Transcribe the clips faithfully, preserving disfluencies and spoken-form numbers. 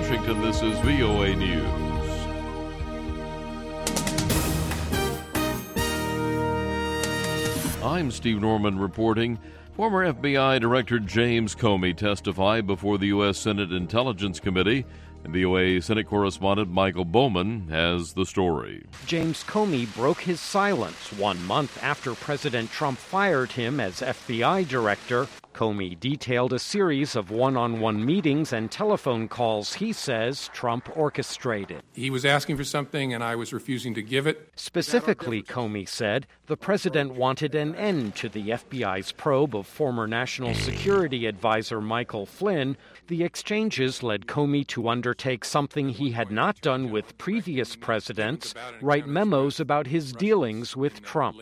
Washington, this is V O A News. I'm Steve Norman reporting. Former F B I Director James Comey testified before the U S Senate Intelligence Committee. And V O A Senate correspondent Michael Bowman has the story. James Comey broke his silence one month after President Trump fired him as F B I director. Comey detailed a series of one-on-one meetings and telephone calls he says Trump orchestrated. He was asking for something and I was refusing to give it. Specifically, Comey said, the president wanted an end to the F B I's probe of former National Security Advisor Michael Flynn. The exchanges led Comey to undertake something he had not done with previous presidents, write memos about his dealings with Trump.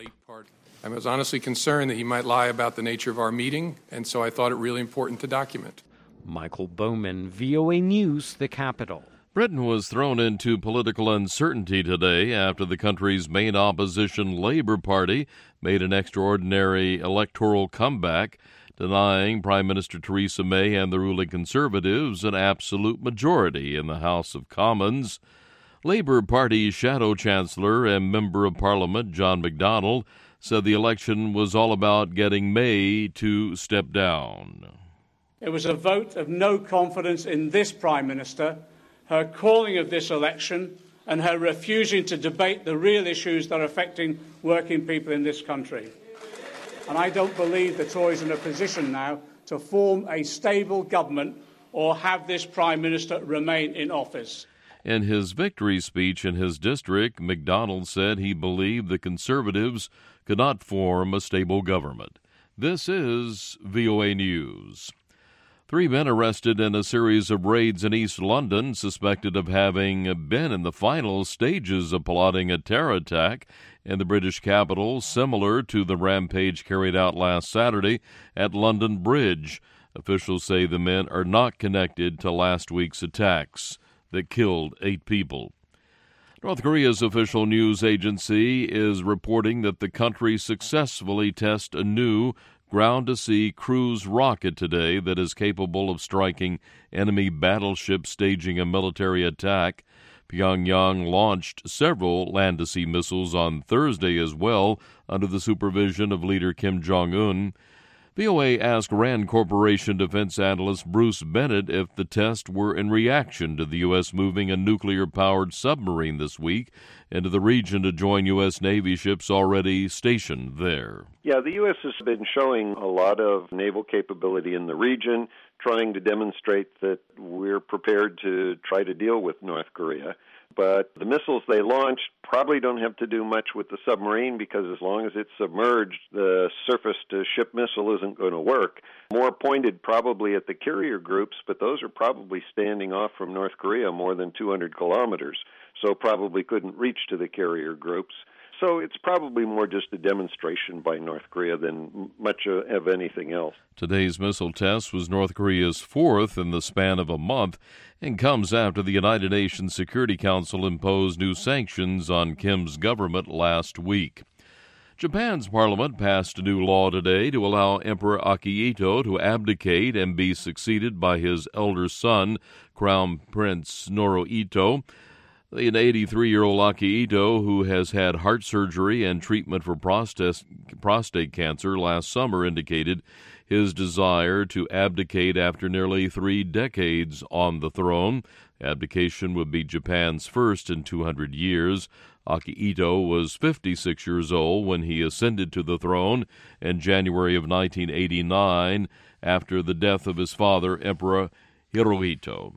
I was honestly concerned that he might lie about the nature of our meeting, and so I thought it really important to document. Michael Bowman, V O A News, the Capitol. Britain was thrown into political uncertainty today after the country's main opposition Labour Party made an extraordinary electoral comeback, denying Prime Minister Theresa May and the ruling Conservatives an absolute majority in the House of Commons. Labour Party Shadow Chancellor and Member of Parliament John McDonnell said the election was all about getting May to step down. It was a vote of no confidence in this Prime Minister, her calling of this election, and her refusing to debate the real issues that are affecting working people in this country. And I don't believe the Tories are in a position now to form a stable government or have this Prime Minister remain in office. In his victory speech in his district, McDonnell said he believed the Conservatives could not form a stable government. This is V O A News. Three men arrested in a series of raids in East London, suspected of having been in the final stages of plotting a terror attack in the British capital, similar to the rampage carried out last Saturday at London Bridge. Officials say the men are not connected to last week's attacks that killed eight people. North Korea's official news agency is reporting that the country successfully tested a new ground-to-sea cruise rocket today that is capable of striking enemy battleships staging a military attack. Pyongyang launched several land-to-sea missiles on Thursday as well under the supervision of leader Kim Jong-un. V O A asked Rand Corporation defense analyst Bruce Bennett if the test were in reaction to the U S moving a nuclear-powered submarine this week into the region to join U S Navy ships already stationed there. Yeah, the U S has been showing a lot of naval capability in the region, trying to demonstrate that we're prepared to try to deal with North Korea. But the missiles they launched probably don't have to do much with the submarine because as long as it's submerged, the surface-to-ship missile isn't going to work. More pointed probably at the carrier groups, but those are probably standing off from North Korea more than two hundred kilometers, so probably couldn't reach to the carrier groups. So it's probably more just a demonstration by North Korea than much of anything else. Today's missile test was North Korea's fourth in the span of a month and comes after the United Nations Security Council imposed new sanctions on Kim's government last week. Japan's parliament passed a new law today to allow Emperor Akihito to abdicate and be succeeded by his elder son, Crown Prince Naruhito. The eighty-three-year-old Akihito, who has had heart surgery and treatment for prostate, prostate cancer last summer, indicated his desire to abdicate after nearly three decades on the throne. Abdication would be Japan's first in two hundred years. Akihito was fifty-six years old when he ascended to the throne in January of nineteen eighty-nine after the death of his father, Emperor Hirohito.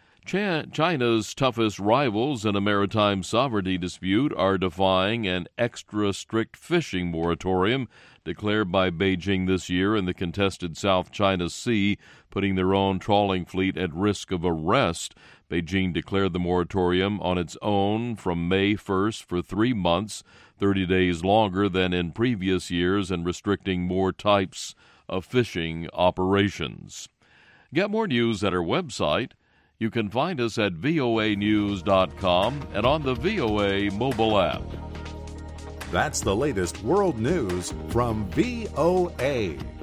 China's toughest rivals in a maritime sovereignty dispute are defying an extra-strict fishing moratorium declared by Beijing this year in the contested South China Sea, putting their own trawling fleet at risk of arrest. Beijing declared the moratorium on its own from May first for three months, thirty days longer than in previous years, and restricting more types of fishing operations. Get more news at our website. You can find us at V O A news dot com and on the V O A mobile app. That's the latest world news from V O A.